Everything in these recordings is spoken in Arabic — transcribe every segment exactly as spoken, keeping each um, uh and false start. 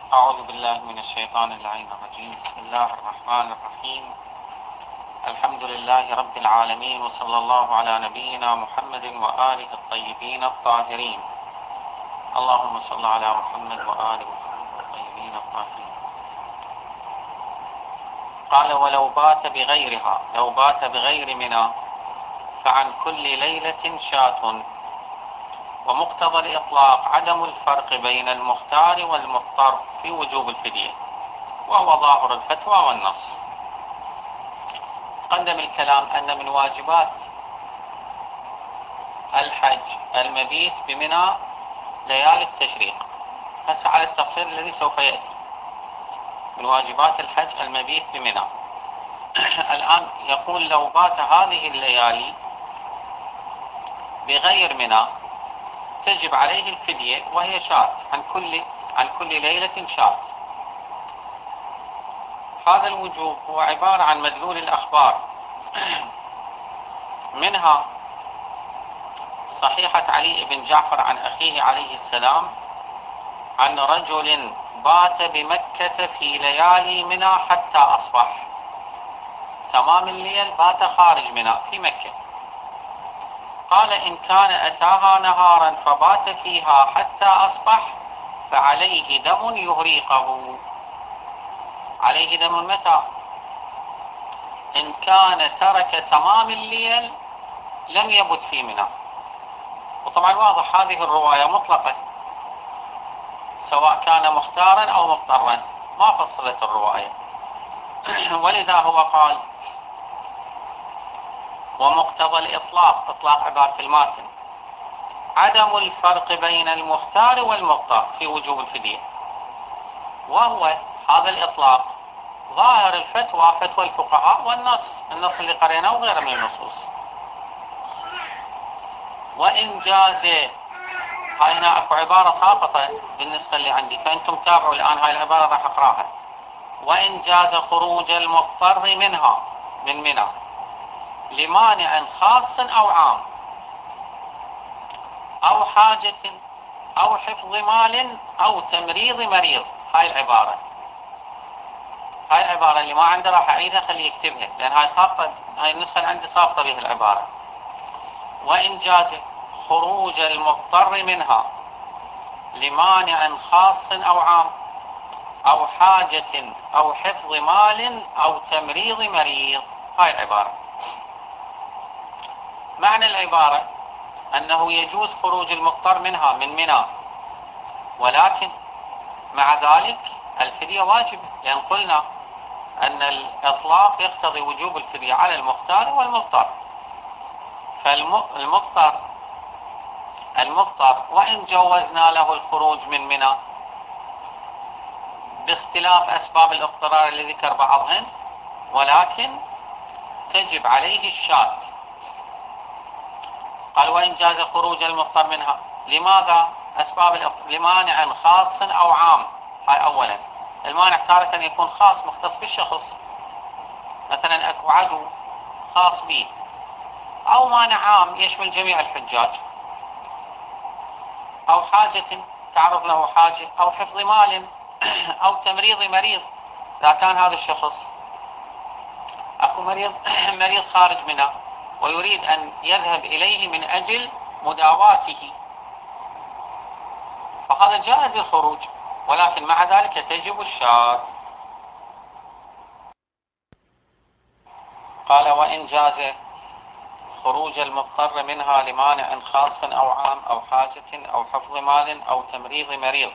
أعوذ بالله من الشيطان اللعين الرجيم. بسم الله الرحمن الرحيم. الحمد لله رب العالمين، وصلى الله على نبينا محمد وآله الطيبين الطاهرين. اللهم صل على محمد وآل محمد الطيبين الطاهرين. قال: ولو بات بغيرها، لو بات بغير منى فعن كل ليلة شاة. ومقتضى الإطلاق عدم الفرق بين المختار والمضطر في وجوب الفدية، وهو ظاهر الفتوى والنص. تقدم الكلام أن من واجبات الحج المبيت بمنى ليالي التشريق. هسه على التفصيل الذي سوف يأتي. من واجبات الحج المبيت بمنى. الآن يقول: لو بات هذه الليالي بغير منى تجب عليه الفدية، وهي شاة، عن كل عن كل ليلة شاة. هذا الوجوب هو عبارة عن مدلول الأخبار، منها صحيحة علي بن جعفر عن أخيه عليه السلام عن رجل بات بمكة في ليالي منى حتى أصبح. تمام الليل بات خارج منى في مكة. قال: إن كان أتاها نهارا فبات فيها حتى أصبح فعليه دم يهريقه. عليه دم متى؟ إن كان ترك تمام الليل لم يبت في منى. وطبعا واضح هذه الرواية مطلقة، سواء كان مختارا أو مضطرا، ما فصلت الرواية. ولذا هو قال: ومقتضى الإطلاق، إطلاق عبارة الماتن، عدم الفرق بين المختار والمضطر في وجوب الفدية. وهو هذا الإطلاق ظاهر الفتوى، فتوى الفقهاء، والنص، النص اللي قريناه وغيره من النصوص. وإن جاز، هاي هنا اكو عبارة ساقطة بالنسبة اللي عندي، فأنتم تابعوا الآن هاي العبارة راح أقراها. وإن جاز خروج المضطر منها من منى لمانع خاص أو عام أو حاجة أو حفظ مال أو تمريض مريض. هاي العبارة هاي العبارة اللي ما عنده راح أعيدها، خليه يكتبها، لأن هاي ساقطة، هاي النسخة اللي عندي ساقطة بها العبارة. وإن جاز خروج المضطر منها لمانع خاص أو عام أو حاجة أو حفظ مال أو تمريض مريض. هاي العبارة. معنى العبارة أنه يجوز خروج المضطر منها من منى، ولكن مع ذلك الفدية واجبة، لأن قلنا أن الإطلاق يقتضي وجوب الفدية على المختار والمضطر. فالمضطر المضطر وإن جوزنا له الخروج من منى باختلاف أسباب الاضطرار اللي ذكر بعضهن، ولكن تجب عليه الشاة. قال: وإن جاز خروج المضطر منها. لماذا؟ أسباب الاضطرار لمانع خاص أو عام. هاي أولا. المانع تارة يكون خاص مختص بالشخص، مثلا أكو عدو خاص به، أو مانع عام يشمل جميع الحجاج، أو حاجة تعرض له حاجة، أو حفظ مال، أو تمريض مريض. إذا كان هذا الشخص أكو مريض مريض خارج منه ويريد أن يذهب إليه من أجل مداواته، فهذا جائز الخروج، ولكن مع ذلك تجب الشاة. قال: وإن جاز خروج المضطر منها لمانع خاص أو عام أو حاجة أو حفظ مال أو تمريض مريض،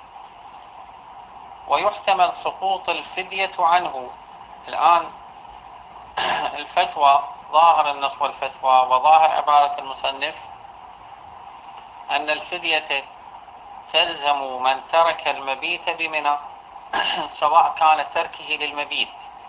ويحتمل سقوط الفدية عنه. الآن الفتوى، ظاهر النص والفتوى وظاهر عبارة المصنف أن الفدية تلزم من ترك المبيت بمنى، سواء كان تركه للمبيت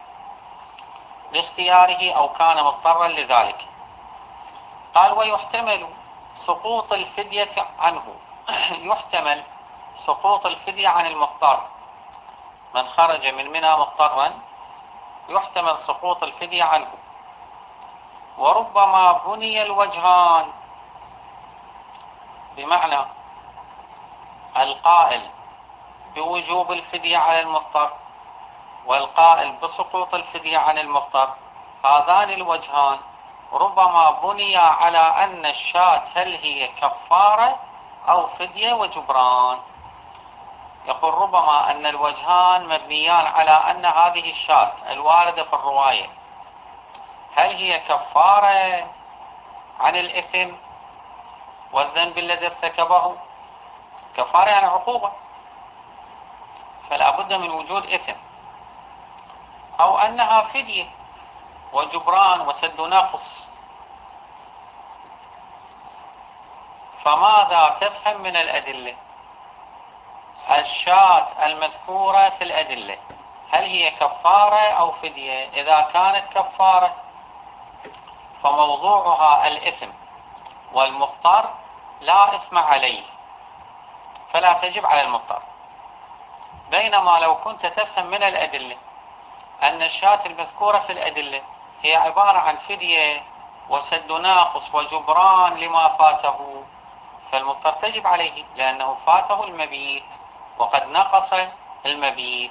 باختياره أو كان مضطرا لذلك. قال: ويحتمل سقوط الفدية عنه. يحتمل سقوط الفدية عن المضطر، من خرج من منى مضطرا يحتمل سقوط الفدية عنه. وربما بني الوجهان، بمعنى القائل بوجوب الفدية على المضطر والقائل بسقوط الفدية عن المضطر، هذان الوجهان ربما بني على أن الشاة هل هي كفارة أو فدية وجبران. يقول ربما أن الوجهان مبنيان على أن هذه الشاة الواردة في الرواية هل هي كفارة عن الإثم والذنب الذي ارتكبه، كفارة يعني عقوبة، فلا بد من وجود إثم، أو أنها فدية وجبران وسد نقص. فماذا تفهم من الأدلة؟ الشاة المذكورة في الأدلة هل هي كفارة أو فدية؟ إذا كانت كفارة فموضوعها الإثم، والمضطر لا إثم عليه فلا تجب على المضطر. بينما لو كنت تفهم من الأدلة أن الشاة المذكورة في الأدلة هي عبارة عن فدية وسد ناقص وجبران لما فاته، فالمضطر تجب عليه لأنه فاته المبيت وقد نقص المبيت.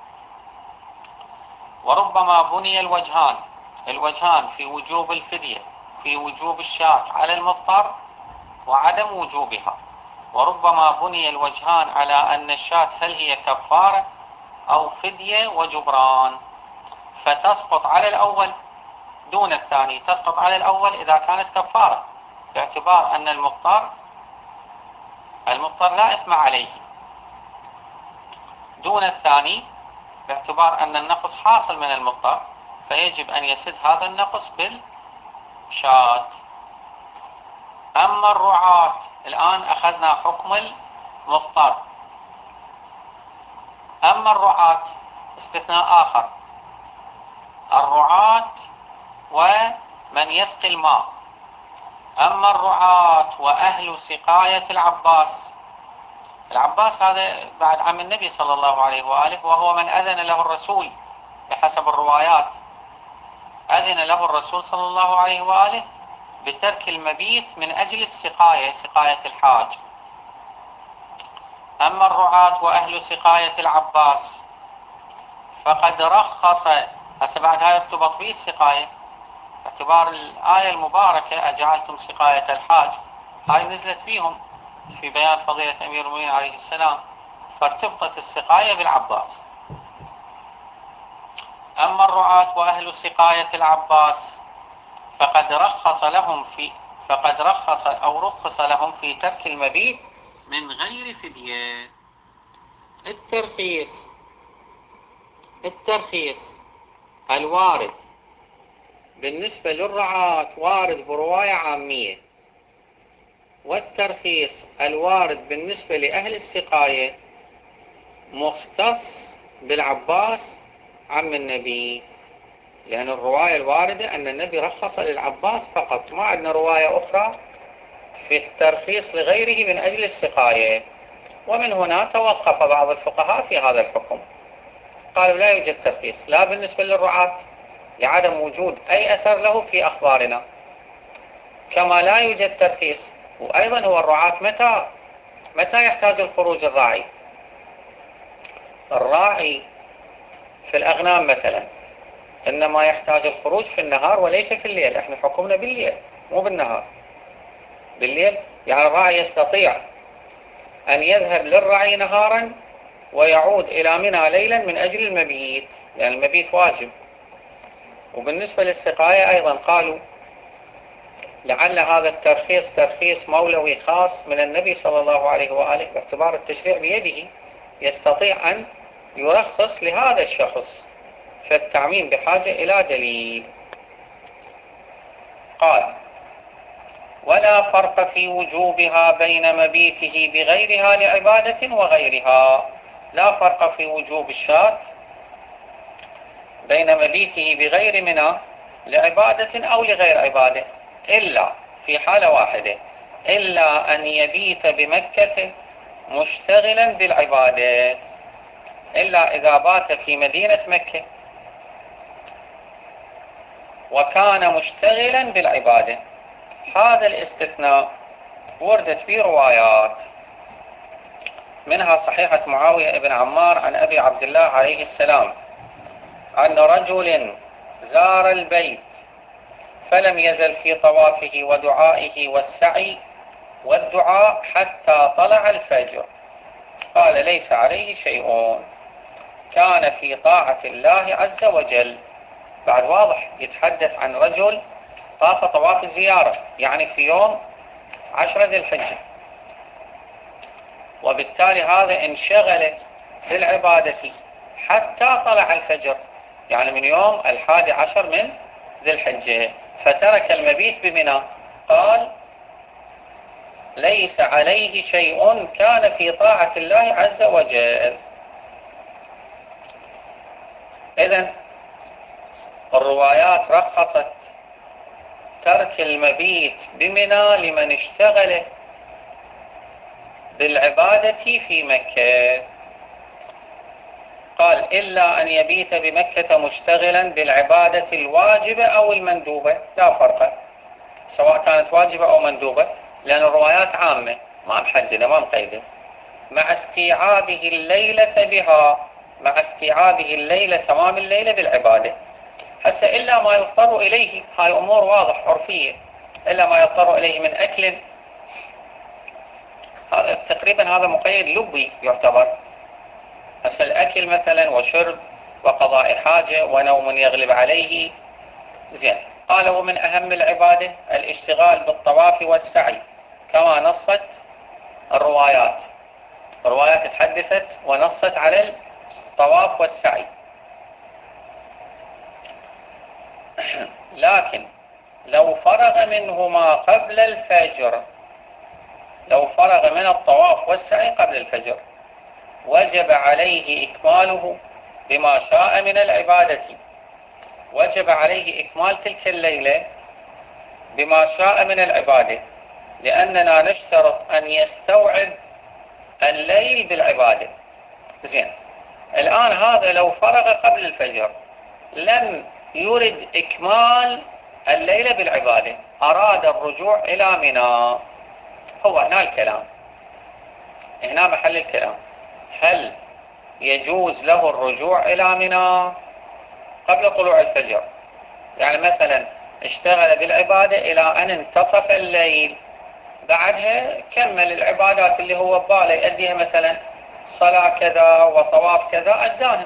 وربما بني الوجهان الوجهان في وجوب الفدية في وجوب الشاة على المضطر وعدم وجوبها، وربما بني الوجهان على أن الشاة هل هي كفارة أو فدية وجبران، فتسقط على الأول دون الثاني. تسقط على الأول إذا كانت كفارة باعتبار أن المضطر المضطر لا إثم عليه، دون الثاني باعتبار أن النقص حاصل من المضطر فيجب أن يسد هذا النقص بالشاة. أما الرعاة، الآن أخذنا حكم المضطر. أما الرعاة استثناء آخر، الرعاة ومن يسقي الماء. أما الرعاة وأهل سقاية العباس، العباس هذا بعد عم النبي صلى الله عليه وآله، وهو من أذن له الرسول بحسب الروايات، أذن له الرسول صلى الله عليه وآله بترك المبيت من أجل السقاية، سقاية الحاج. أما الرعاة وأهل سقاية العباس فقد رخص، هسه بعد هاي ارتبط به السقاية باعتبار الآية المباركة أجعلتم سقاية الحاج، هاي نزلت بيهم في بيان فضيلة أمير المؤمنين عليه السلام، فارتبطت السقاية بالعباس. أما الرعاة وأهل سقاية العباس فقد رخص لهم في فقد رخص أو رخص لهم في ترك المبيت من غير فدية. الترخيص الترخيص الوارد بالنسبة للرعاة وارد برواية عامية، والترخيص الوارد بالنسبة لأهل السقاية مختص بالعباس عم النبي، لأن الرواية الواردة أن النبي رخص للعباس فقط، ما عندنا رواية أخرى في الترخيص لغيره من أجل السقاية. ومن هنا توقف بعض الفقهاء في هذا الحكم، قالوا لا يوجد ترخيص لا بالنسبة للرعاة لعدم وجود أي أثر له في أخبارنا، كما لا يوجد ترخيص. وأيضا هو الرعاة متى متى يحتاج الخروج الراعي؟ الراعي في الأغنام مثلا إنما يحتاج الخروج في النهار وليس في الليل، احنا حكمنا بالليل مو بالنهار. بالليل يعني الراعي يستطيع أن يذهب للرعي نهارا ويعود إلى منى ليلا من أجل المبيت، لأن يعني المبيت واجب. وبالنسبة للسقاية أيضا قالوا لعل هذا الترخيص ترخيص مولوي خاص من النبي صلى الله عليه وآله باعتبار التشريع بيده، يستطيع أن يرخص لهذا الشخص، فالتعميم بحاجة إلى دليل. قال ولا فرق في وجوبها بين مبيته بغيرها لعبادة وغيرها، لا فرق في وجوب الشاة بين مبيته بغير منى لعبادة أو لغير عبادة، إلا في حالة واحدة، إلا أن يبيت بمكة مشتغلا بالعبادات، إلا إذا بات في مدينة مكة وكان مشتغلا بالعبادة. هذا الاستثناء وردت به روايات، منها صحيحة معاوية بن عمار عن أبي عبد الله عليه السلام أن رجل زار البيت فلم يزل في طوافه ودعائه والسعي والدعاء حتى طلع الفجر، قال ليس عليه شيء، كان في طاعة الله عز وجل. بعد واضح يتحدث عن رجل طاف طواف الزيارة، يعني في يوم عشرة ذي الحجة، وبالتالي هذا انشغل بالعبادة حتى طلع الفجر، يعني من يوم الحادي عشر من ذي الحجة، فترك المبيت بمنى. قال ليس عليه شيء، كان في طاعة الله عز وجل. إذن الروايات رخصت ترك المبيت بمنى لمن اشتغل بالعبادة في مكة. قال إلا أن يبيت بمكة مشتغلا بالعبادة الواجبة أو المندوبة، لا فرق سواء كانت واجبة أو مندوبة، لأن الروايات عامة ما محددة ما مقيدة، مع استيعابه الليلة بها، مع استيعابه الليلة تمام الليلة بالعبادة. هسه إلا ما يضطر إليه، هاي أمور واضح عرفية، إلا ما يضطر إليه من أكل، هذا تقريبا هذا مقيد لبي يعتبر. هسه الأكل مثلا وشرب وقضاء حاجة ونوم يغلب عليه، زين. قال ومن أهم العبادة الاشتغال بالطواف والسعي، كما نصت الروايات، الروايات تحدثت ونصت على الطواف والسعي. لكن لو فرغ منهما قبل الفجر، لو فرغ من الطواف والسعي قبل الفجر وجب عليه إكماله بما شاء من العبادة، وجب عليه إكمال تلك الليلة بما شاء من العبادة، لأننا نشترط أن يستوعب الليل بالعبادة. زين، الآن هذا لو فرغ قبل الفجر لم يرد إكمال الليلة بالعبادة، أراد الرجوع إلى منى، هو هنا الكلام، هنا محل الكلام، هل يجوز له الرجوع إلى منى قبل طلوع الفجر؟ يعني مثلا اشتغل بالعبادة إلى أن انتصف الليل، بعدها كمل العبادات اللي هو بباله يؤديها، مثلا صلاة كذا وطواف كذا أداهن،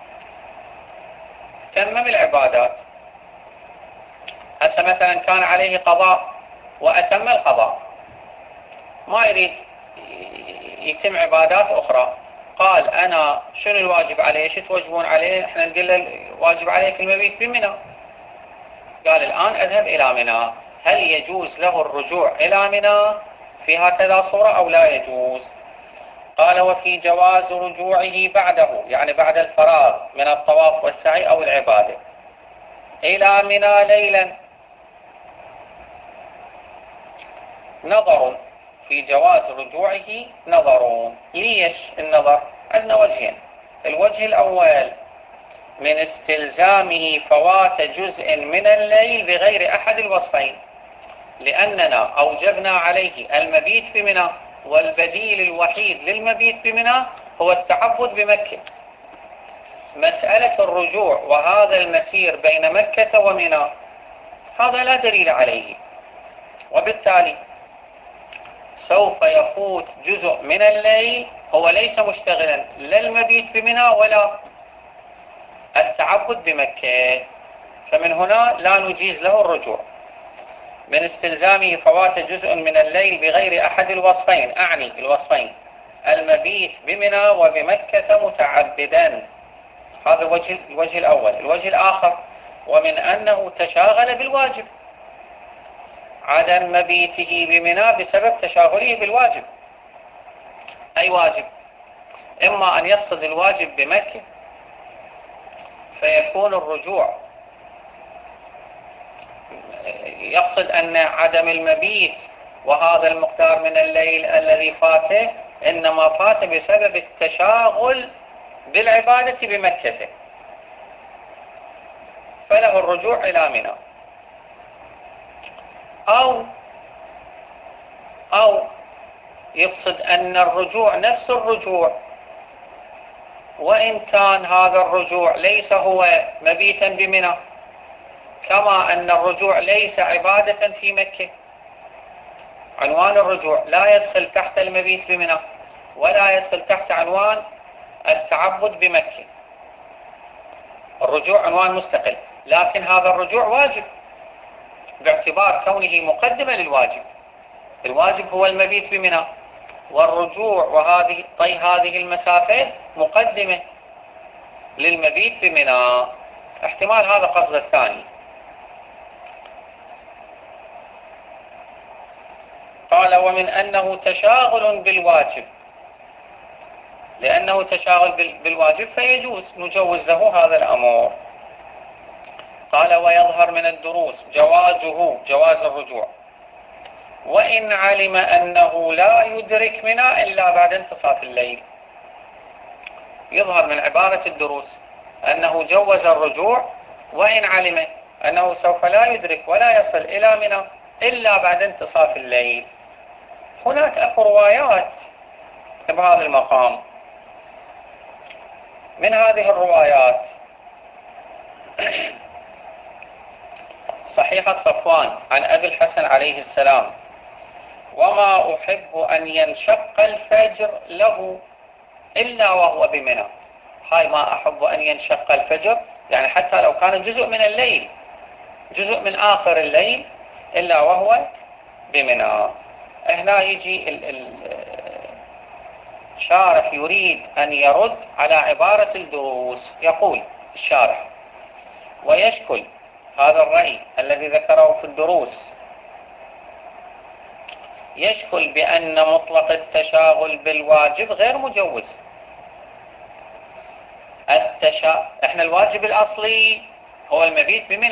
تمم العبادات. هسه مثلا كان عليه قضاء وأتم القضاء، ما يريد يتم عبادات أخرى، قال أنا شنو الواجب عليه؟ شو توجبون عليه؟ احنا نقول له الواجب عليك المبيت بمنى، قال الآن أذهب إلى منى، هل يجوز له الرجوع إلى منى في هكذا صورة أو لا يجوز؟ قال وفي جواز رجوعه بعده، يعني بعد الفراغ من الطواف والسعي أو العبادة، إلى منى ليلا نظر، في جواز رجوعه نظرون. ليش النظر؟ عندنا وجهين، الوجه الأول من استلزامه فوات جزء من الليل بغير أحد الوصفين، لأننا أوجبنا عليه المبيت بمنى، والبديل الوحيد للمبيت بمنى هو التعبد بمكة. مسألة الرجوع وهذا المسير بين مكة ومنى هذا لا دليل عليه، وبالتالي سوف يفوت جزء من الليل، هو ليس مشتغلا لا المبيت بمنى ولا التعبد بمكة، فمن هنا لا نجيز له الرجوع. من استلزامه فوات جزء من الليل بغير أحد الوصفين، أعني الوصفين المبيت بمنى وبمكة متعبدا، هذا الوجه, الوجه الأول. الوجه الآخر ومن أنه تشاغل بالواجب، عدم مبيته بمنى بسبب تشاغله بالواجب. أي واجب؟ إما أن يقصد الواجب بمكة فيكون الرجوع يقصد أن عدم المبيت وهذا المقدار من الليل الذي فاته إنما فات بسبب التشاغل بالعبادة بمكة، فله الرجوع إلى منى. أو أو يقصد أن الرجوع نفس الرجوع، وإن كان هذا الرجوع ليس هو مبيتا بمنى، كما أن الرجوع ليس عبادة في مكة. عنوان الرجوع لا يدخل تحت المبيت بمنى، ولا يدخل تحت عنوان التعبد بمكة. الرجوع عنوان مستقل، لكن هذا الرجوع واجب باعتبار كونه مقدمة للواجب. الواجب هو المبيت بمنى، والرجوع وهذه طي هذه المسافة مقدمة للمبيت بمنى. احتمال هذا قصد الثاني. قال ومن أنه تشاغل بالواجب، لأنه تشاغل بالواجب فيجوز نجوز له هذا الأمر. قال ويظهر من الدروس جوازه، جواز الرجوع، وإن علم أنه لا يدرك منها إلا بعد انتصاف الليل. يظهر من عبارة الدروس أنه جوز الرجوع وإن علم أنه سوف لا يدرك ولا يصل إلى منى إلا بعد انتصاف الليل. هناك أكو روايات بهذا المقام. من هذه الروايات صحيحة صفوان عن أبي الحسن عليه السلام: وما أحب أن ينشق الفجر له إلا وهو بمنى. هاي ما أحب أن ينشق الفجر، يعني حتى لو كان جزء من الليل، جزء من آخر الليل، إلا وهو بمنى. هنا يجي الشارح يريد أن يرد على عبارة الدروس. يقول الشارح: ويشكل هذا الرأي الذي ذكره في الدروس، يشكل بأن مطلق التشاغل بالواجب غير مجوز. التشا... احنا الواجب الأصلي هو المبيت بمنى،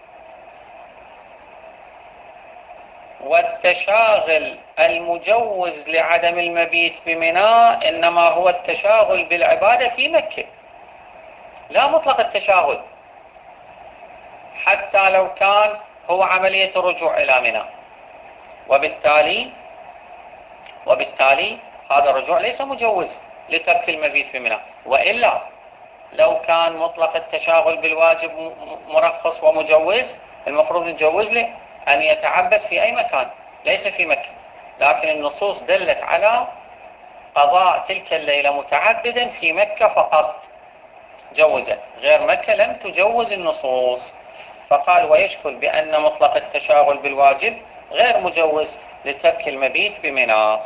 والتشاغل المجوز لعدم المبيت بمنى إنما هو التشاغل بالعبادة في مكة، لا مطلق التشاغل، حتى لو كان هو عملية الرجوع إلى منى. وبالتالي وبالتالي هذا الرجوع ليس مجوز لترك المبيت بمنى. وإلا لو كان مطلق التشاغل بالواجب مرخص ومجوز، المفروض نجوز له أن يتعبد في أي مكان ليس في مكة، لكن النصوص دلت على قضاء تلك الليلة متعبدا في مكة فقط، جوزت. غير مكة لم تجوز النصوص. فقال ويشكل بأن مطلق التشاغل بالواجب غير مجوز لترك المبيت بمنى.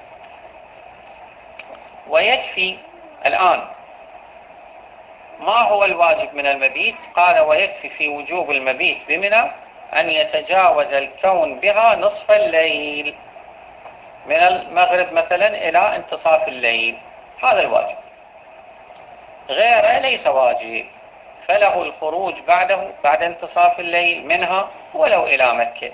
ويكفي الآن ما هو الواجب من المبيت؟ قال ويكفي في وجوب المبيت بمنى أن يتجاوز الكون بها نصف الليل، من المغرب مثلا إلى انتصاف الليل، هذا الواجب. غيره ليس واجب، فله الخروج بعده بعد انتصاف الليل منها ولو إلى مكة.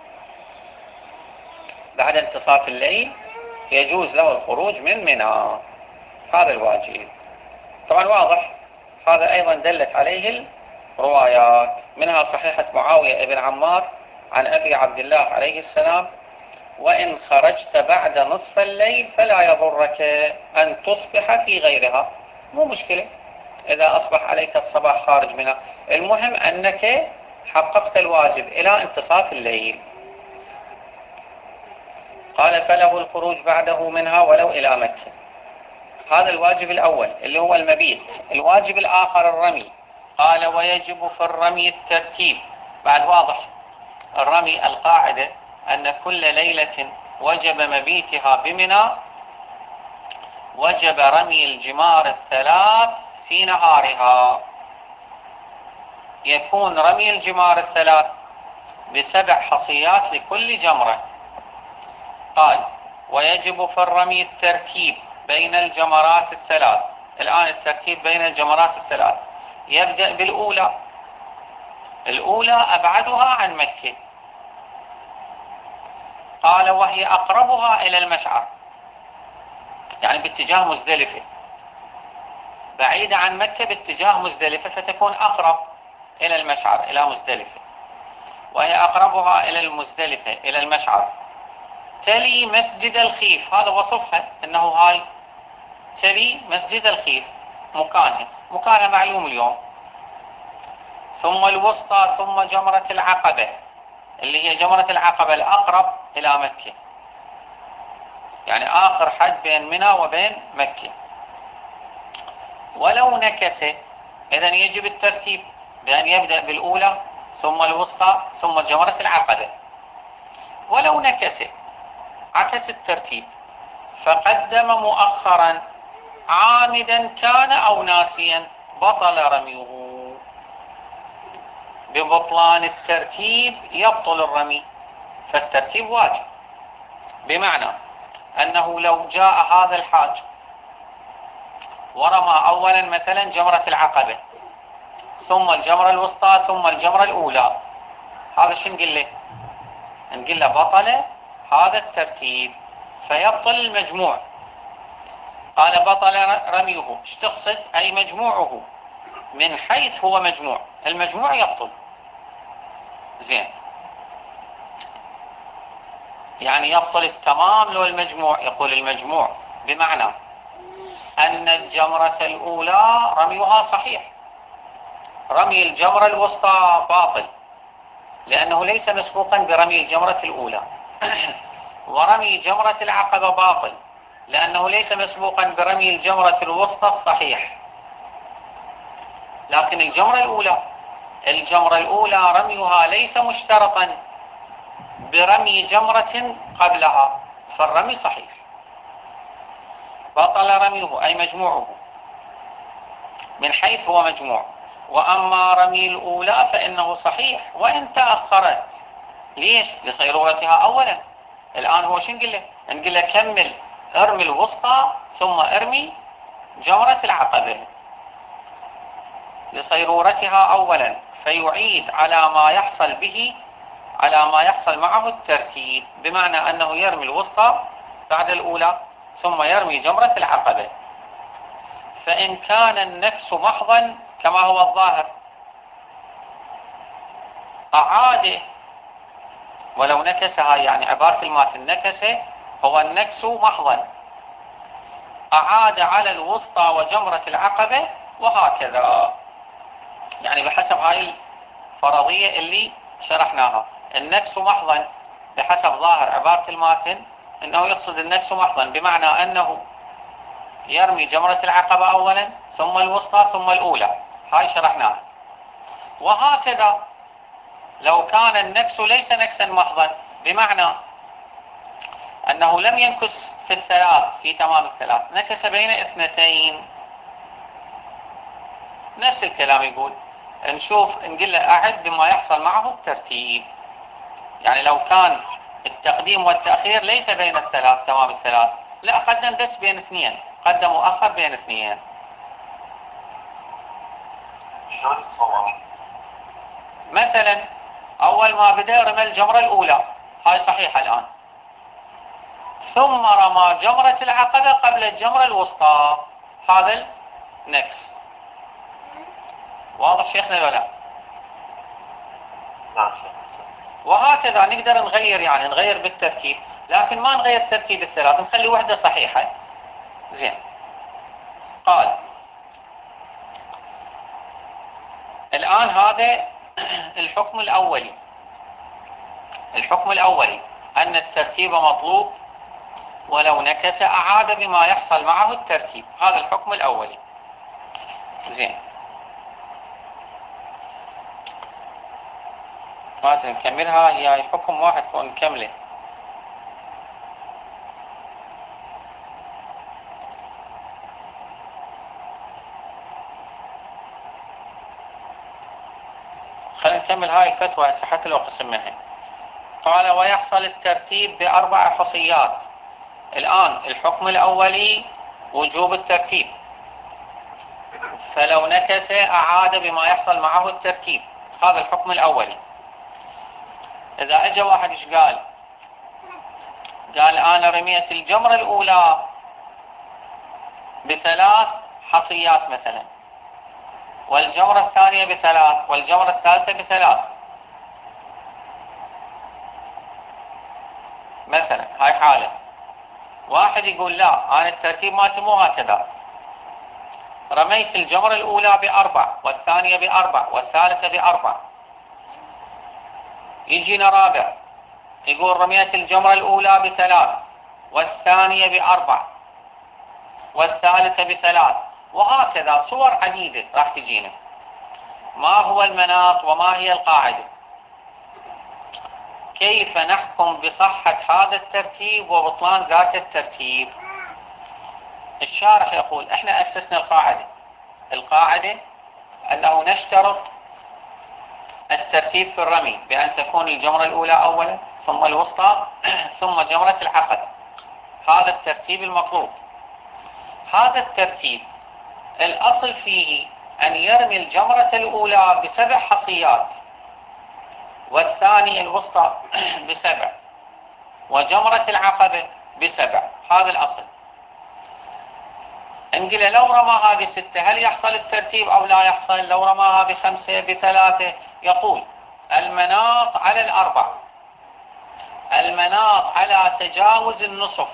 بعد انتصاف الليل يجوز له الخروج من منى، هذا الواجب. طبعا واضح، هذا أيضا دلت عليه الروايات، منها صحيحة معاوية بن عمار عن أبي عبد الله عليه السلام: وإن خرجت بعد نصف الليل فلا يضرك أن تصبح في غيرها. مو مشكلة إذا أصبح عليك الصباح خارج منها، المهم أنك حققت الواجب إلى انتصاف الليل. قال فله الخروج بعده منها ولو إلى مكة. هذا الواجب الأول اللي هو المبيت. الواجب الآخر الرمي. قال ويجب في الرمي الترتيب. بعد واضح الرمي القاعدة أن كل ليلة وجب مبيتها بمنى وجب رمي الجمار الثلاث في نهارها. يكون رمي الجمار الثلاث بسبع حصيات لكل جمرة. قال ويجب في الرمي الترتيب بين الجمرات الثلاث. الآن الترتيب بين الجمرات الثلاث يبدأ بالأولى. الأولى أبعدها عن مكة، قال وهي أقربها إلى المشعر، يعني باتجاه مزدلفة، بعيدة عن مكة باتجاه مزدلفة، فتكون أقرب إلى المشعر إلى مزدلفة، وهي أقربها إلى المزدلفة إلى المشعر. تلي مسجد الخيف، هذا وصفها أنه هاي تلي مسجد الخيف، مكانها مكانها معلوم اليوم. ثم الوسطى، ثم جمرة العقبة، اللي هي جمرة العقبة الأقرب إلى مكة، يعني آخر حد بين منى وبين مكة. ولو نكس، إذن يجب الترتيب بأن يبدأ بالأولى ثم الوسطى ثم جمرة العقبة. ولو نكس، عكس الترتيب، فقدم مؤخرا عامدا كان أو ناسيا، بطل رميه. ببطلان الترتيب يبطل الرمي، فالترتيب واجب، بمعنى أنه لو جاء هذا الحاج ورمى أولا مثلا جمرة العقبة ثم الجمرة الوسطى ثم الجمرة الأولى، هذا شو نقول له؟ نقول له بطل هذا الترتيب فيبطل المجموع. قال بطل رميه، ايش تقصد؟ أي مجموعه، من حيث هو مجموع، المجموع يبطل. زين، يعني يبطل التمام لو المجموع، يقول المجموع بمعنى أن الجمرة الأولى رميها صحيح، رمي الجمرة الوسطى باطل لأنه ليس مسبوقا برمي الجمرة الأولى ورمي جمرة العقبة باطل لأنه ليس مسبوقا برمي الجمرة الوسطى الصحيح. لكن الجمرة الأولى الجمرة الأولى رميها ليس مشترطا برمي جمرة قبلها، فالرمي صحيح، بطل رميه أي مجموعه من حيث هو مجموع. وأما رمي الأولى فإنه صحيح وإن تأخرت. ليش؟ لصيرورتها أولا. الآن هو شو نقول له؟ نقول له كمل، ارمي الوسطى ثم ارمي جمرة العقبة لصيرورتها أولا، فيعيد على ما يحصل به، على ما يحصل معه الترتيب، بمعنى أنه يرمي الوسطى بعد الأولى ثم يرمي جمرة العقبة. فإن كان النكس محضا كما هو الظاهر أعاد، ولو نكسها، يعني عبارة المات النكس هو النكس محضا، أعاد على الوسطى وجمرة العقبة وهكذا، يعني بحسب هاي الفرضية اللي شرحناها. النكس محضا بحسب ظاهر عبارة الماتن أنه يقصد النكس محضا بمعنى أنه يرمي جمرة العقبة أولا ثم الوسطى ثم الأولى، هاي شرحناها. وهكذا لو كان النكس ليس نكسا محضا بمعنى أنه لم ينكس في الثلاث، في تمام الثلاث، نكس بين اثنتين، نفس الكلام يقول نشوف نقول له أعد بما يحصل معه الترتيب. يعني لو كان التقديم والتأخير ليس بين الثلاث، تمام الثلاث، لا، قدم بس بين اثنين، قدم وأخر بين اثنين. شلون تصور؟ مثلا أول ما بدأ رمى الجمرة الأولى، هاي صحيحة الآن، ثم رمى جمرة العقبة قبل الجمرة الوسطى، هذا النكس. واضح شيخنا ولا لا؟ نعم شيخ. وهكذا نقدر نغير، يعني نغير بالترتيب، لكن ما نغير ترتيب الثلاث، نخلي واحدة صحيحة. زين، قال الآن هذا الحكم الأولي. الحكم الأولي أن الترتيب مطلوب، ولو نكس أعاد بما يحصل معه الترتيب، هذا الحكم الأولي. زين، ما نكملها، هي حكم واحد كون نكمله. خلينا نكمل هاي الفتوى هسه حتى لو قسم منها. قال ويحصل الترتيب بأربع حصيات. الآن الحكم الأولي وجوب الترتيب، فلو نكس أعاد بما يحصل معه الترتيب، هذا الحكم الأولي. إذا أجى واحد إيش قال؟ قال أنا رميت الجمرة الأولى بثلاث حصيات مثلا، والجمرة الثانية بثلاث، والجمرة الثالثة بثلاث. مثلا هاي حالة. واحد يقول لا أنا الترتيب مالتي مو هكذا، رميت الجمرة الأولى بأربع والثانية بأربع والثالثة بأربع. يجينا رابع يقول رميت الجمرة الأولى بثلاث والثانية بأربع والثالثة بثلاث، وهكذا صور عديدة راح تجينا. ما هو المناط وما هي القاعدة؟ كيف نحكم بصحة هذا الترتيب وبطلان ذات الترتيب؟ الشارح يقول احنا أسسنا القاعدة. القاعدة أنه نشترط الترتيب في الرمي بأن تكون الجمرة الأولى أولا ثم الوسطى ثم جمرة العقبة. هذا الترتيب المطلوب. هذا الترتيب الأصل فيه أن يرمي الجمرة الأولى بسبع حصيات والثانية الوسطى بسبع وجمرة العقبة بسبع. هذا الأصل. انقل لو رماها بستة هل يحصل الترتيب أو لا يحصل؟ لو رماها بخمسة بثلاثة يقول المناط على الأربع، المناط على تجاوز النصف.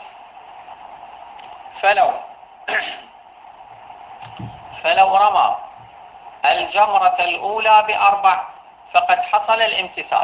فلو فلو رمى الجمرة الأولى بأربع فقد حصل الامتثال،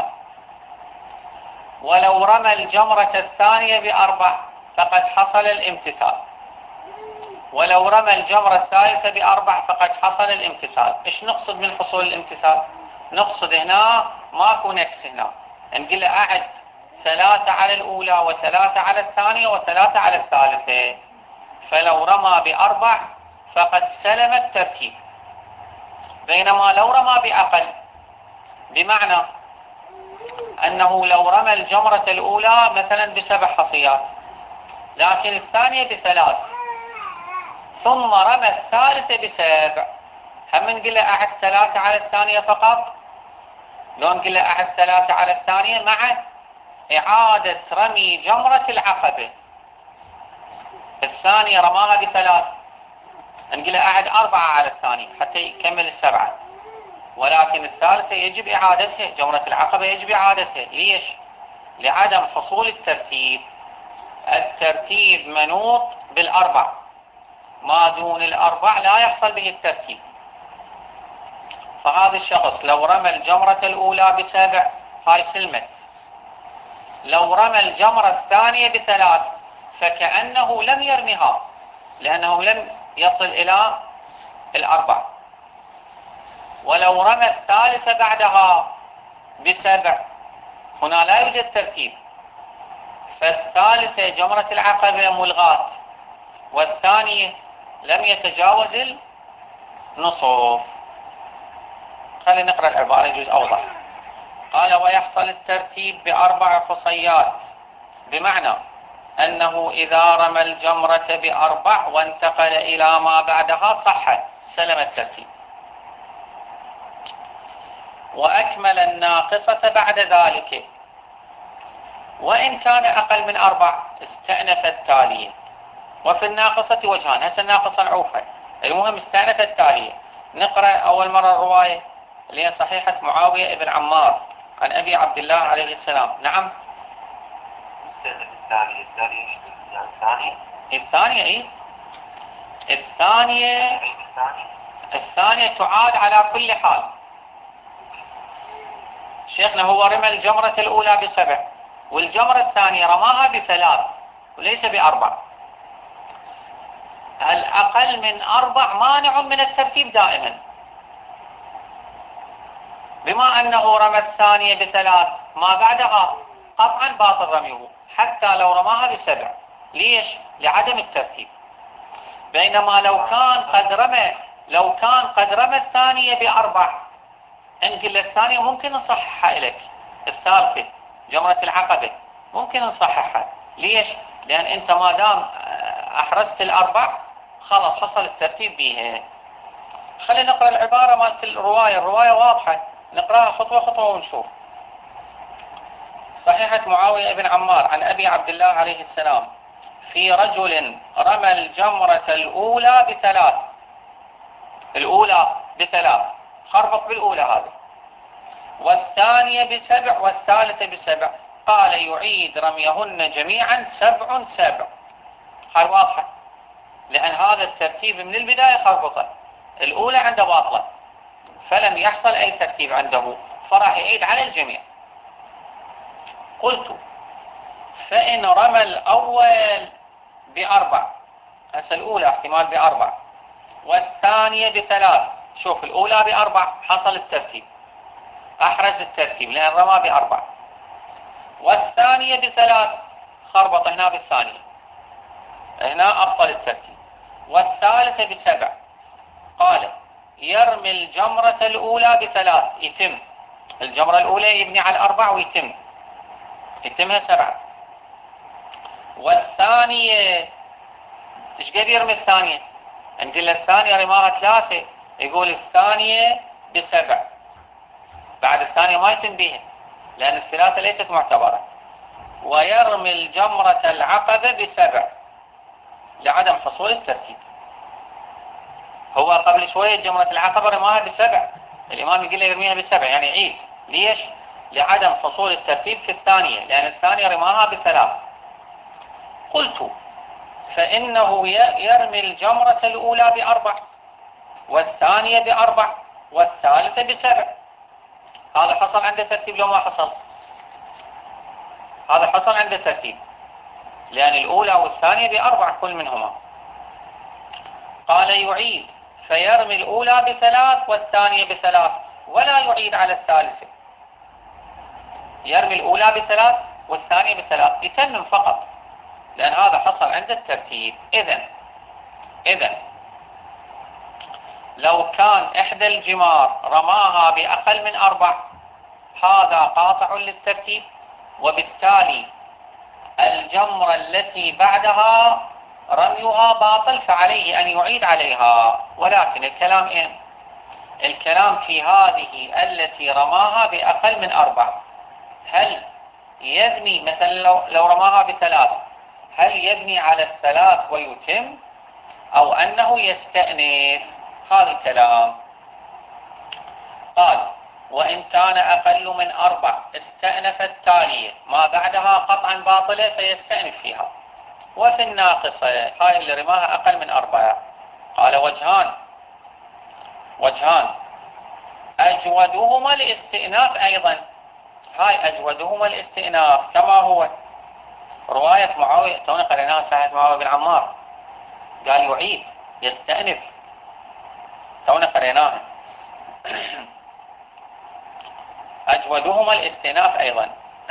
ولو رمى الجمرة الثانية بأربع فقد حصل الامتثال، ولو رمى الجمرة الثالثة بأربع فقد حصل الامتثال. إيش نقصد من حصول الامتثال؟ نقصد هنا ماكو نكس، هنا نقول له أعد ثلاثة على الأولى وثلاثة على الثانية وثلاثة على الثالثة. فلو رمى بأربع فقد سلم الترتيب، بينما لو رمى بأقل، بمعنى أنه لو رمى الجمرة الأولى مثلا بسبع حصيات لكن الثانية بثلاث ثم رمى الثالثة بسبع، هم نقول له أعد ثلاثة على الثانية فقط؟ لو نقول له أعد ثلاثة على الثانية مع إعادة رمي جمرة العقبة. الثانية رماها بثلاث، نقول له أعد أربعة على الثانية حتى يكمل السبعة، ولكن الثالثة يجب إعادتها، جمرة العقبة يجب إعادتها. ليش؟ لعدم حصول الترتيب. الترتيب منوط بالأربع، ما دون الأربع لا يحصل به الترتيب. فهذا الشخص لو رمى الجمرة الأولى بسبع هاي سلمت، لو رمى الجمرة الثانية بثلاث فكأنه لم يرميها لأنه لم يصل إلى الأربع، ولو رمى الثالثة بعدها بسبع هنا لا يوجد ترتيب، فالثالثة جمرة العقبة ملغاة والثانية لم يتجاوز النصف. خلينا نقرأ العبارة يجوز أوضح. قال ويحصل الترتيب بأربع حصيات، بمعنى أنه إذا رمى الجمرة بأربع وانتقل إلى ما بعدها صح سلم الترتيب، وأكمل الناقصة بعد ذلك، وإن كان أقل من أربع استأنف التالية. وفي الناقصة وجهان، هسه الناقصة نعوفها، المهم استأنف التالية. نقرأ أول مرة الرواية اللي هي صحيحة معاوية ابن عمار عن أبي عبد الله عليه السلام. نعم مستأنف الثانية. الثانية يعني الثانية الثانية إيه؟ الثانية الثانية الثانية تعاد على كل حال. شيخنا هو رمى الجمرة الأولى بسبع والجمرة الثانية رماها بثلاث وليس بأربع. الأقل من أربع مانع من الترتيب دائما، بما أنه رمى الثانية بثلاث ما بعدها قطعا باطل رميه حتى لو رماها بسبع. ليش؟ لعدم الترتيب. بينما لو كان قد رمى لو كان قد رمى الثانية بأربع نقول الثانية ممكن نصححها لك، الثالثة جمرة العقبة ممكن نصححها. ليش؟ لأن أنت ما دام أحرزت الأربع خلاص حصل الترتيب بيها. خلينا نقرأ العبارة مالت الرواية، الرواية واضحة نقرأها خطوة خطوة ونشوف. صحيحة معاوية بن عمار عن أبي عبد الله عليه السلام في رجل رمى الجمرة الأولى بثلاث، الأولى بثلاث خربط بالأولى هذه، والثانية بسبع والثالثة بسبع. قال يعيد رميهن جميعا سبع سبع. هاي واضحة، لأن هذا الترتيب من البداية خربطة، الأولى عنده باطلة، فلم يحصل أي ترتيب عنده، فراح يعيد على الجميع. قلت فإن رمى الأول بأربع، هسه الأولى احتمال بأربع والثانية بثلاث، شوف الأولى بأربع حصل الترتيب، أحرز الترتيب لأن رمى بأربع، والثانية بثلاث خربط هنا بالثانية، هنا أبطل الترتيب، والثالثة بسبع. قال يرمي الجمرة الأولى بثلاث، يتم الجمرة الأولى يبني على الأربع ويتم يتمها سبعة، والثانية إيش قد يرمي الثانية؟ نقول الثانية رماها ثلاثة، يقول الثانية بسبع، بعد الثانية ما يتم بيها لأن الثلاثة ليست معتبرة. ويرمي الجمرة العقبة بسبع لعدم حصول الترتيب. هو قبل شوية جمرة العقبة رماها بسبع، الإمام يقول له يرميها بسبع يعني عيد، ليش؟ لعدم حصول الترتيب في الثانية، لأن الثانية رماها بثلاث. قلت فإنه يرمي الجمرة الأولى بأربع والثانية بأربع والثالثة بسبع. هذا حصل عنده ترتيب لو ما حصل؟ هذا حصل عنده ترتيب، لأن الأولى والثانية بأربع كل منهما. قال يعيد فيرمي الأولى بثلاث والثانية بثلاث ولا يعيد على الثالثة، يرمي الأولى بثلاث والثانية بثلاث، يتمم فقط، لأن هذا حصل عند الترتيب. إذن إذن لو كان إحدى الجمار رماها بأقل من أربع هذا قاطع للترتيب، وبالتالي الجمرة التي بعدها رميها باطل، فعليه أن يعيد عليها. ولكن الكلام إيه؟ الكلام في هذه التي رماها بأقل من أربع، هل يبني مثلا لو, لو رماها بثلاث، هل يبني على الثلاث ويتم أو أنه يستأنف؟ هذا الكلام. قال وإن كان أقل من أربع استأنف التالية، ما بعدها قطعا باطلة فيستأنف فيها. وفي الناقصة هاي اللي رماها أقل من أربعة، قال وجهان وجهان أجودهما الاستئناف أيضا. هاي أجودهما الاستئناف كما هو رواية معاوية، تونا قريناها صحيح معاوية بن عمار، قال يعيد يستأنف، تونا قريناها. أجودهما الاستئناف أيضا.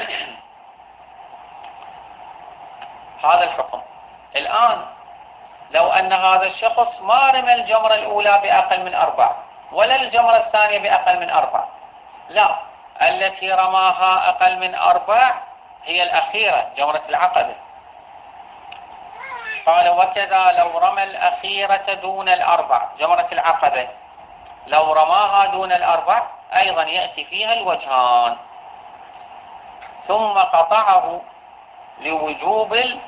هذا الحكم. الآن لو أن هذا الشخص ما رمى الجمرة الأولى بأقل من أربع ولا الجمرة الثانية بأقل من أربع، لا، التي رماها أقل من أربع هي الأخيرة جمرة العقبة. قال وكذا لو رمى الأخيرة دون الأربع جمرة العقبة، لو رماها دون الأربع أيضا يأتي فيها الوجهان. ثم قطعه لوجوب ال...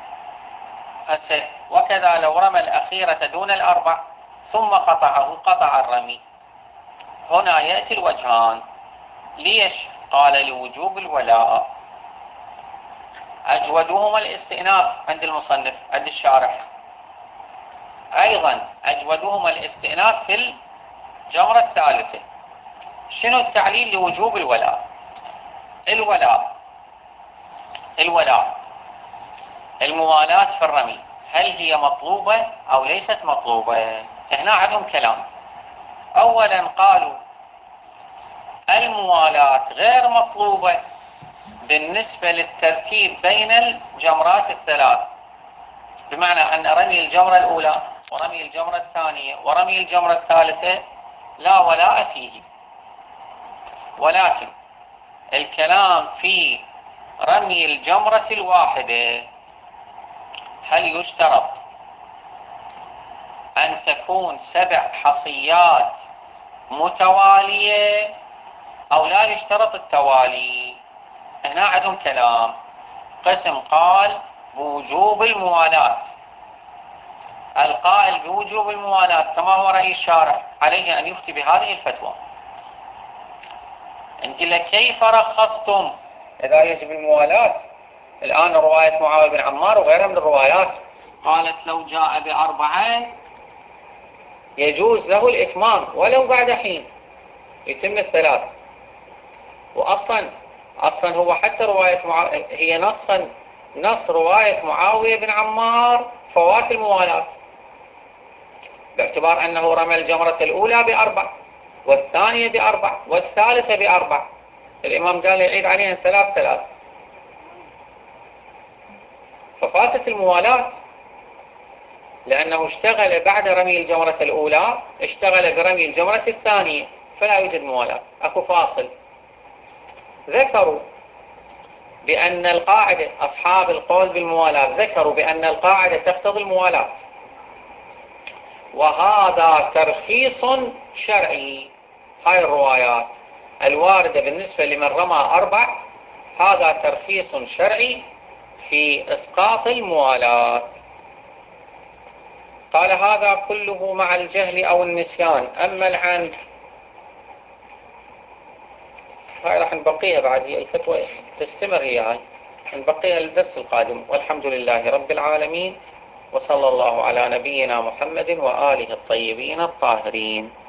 وكذا لو رمى الأخيرة دون الأربع ثم قطعه قطع الرمي. هنا يأتي الوجهان. ليش؟ قال لوجوب الولاء. أجودهما الاستئناف عند المصنف عند الشارح، أيضا أجودهما الاستئناف في الجمرة الثالثة. شنو التعليل لوجوب الولاء؟ الولاء الولاء الموالاة في الرمي، هل هي مطلوبة أو ليست مطلوبة؟ هنا عندهم كلام. أولا قالوا الموالاة غير مطلوبة بالنسبة للترتيب بين الجمرات الثلاث، بمعنى أن رمي الجمرة الأولى ورمي الجمرة الثانية ورمي الجمرة الثالثة لا ولاء فيه. ولكن الكلام في رمي الجمرة الواحدة، هل يشترط أن تكون سبع حصيات متوالية أو لا يشترط التوالي؟ هنا عندهم كلام. قسم قال بوجوب الموالاة، القائل بوجوب الموالاة كما هو رأي الشارح عليه أن يفتي بهذه الفتوى. نقول له كيف رخصتم إذا يجب الموالاة. الآن رواية معاوية بن عمار وغيرها من الروايات قالت لو جاء بأربعة يجوز له الإتمام ولو بعد حين يتم الثلاث. وأصلا أصلا هو حتى رواية معاوية هي نصا نص رواية معاوية بن عمار فوات الموالاة، باعتبار أنه رمى الجمرة الأولى بأربع والثانية بأربع والثالثة بأربع، الإمام قال يعيد عليها ثلاث ثلاث، ففاتت الموالاة لأنه اشتغل بعد رمي الجمرة الأولى اشتغل برمي الجمرة الثانية، فلا يوجد موالاة، أكو فاصل. ذكروا بأن القاعدة أصحاب القول بالموالاة ذكروا بأن القاعدة تقتضي الموالاة، وهذا ترخيص شرعي. هاي الروايات الواردة بالنسبة لمن رمى أربع هذا ترخيص شرعي في إسقاط الموالاة. قال هذا كله مع الجهل أو النسيان. أما العمد هاي راح نبقيها بعد، هي الفتوى تستمر، هي هاي نبقيها للدرس القادم. والحمد لله رب العالمين، وصلى الله على نبينا محمد وآله الطيبين الطاهرين.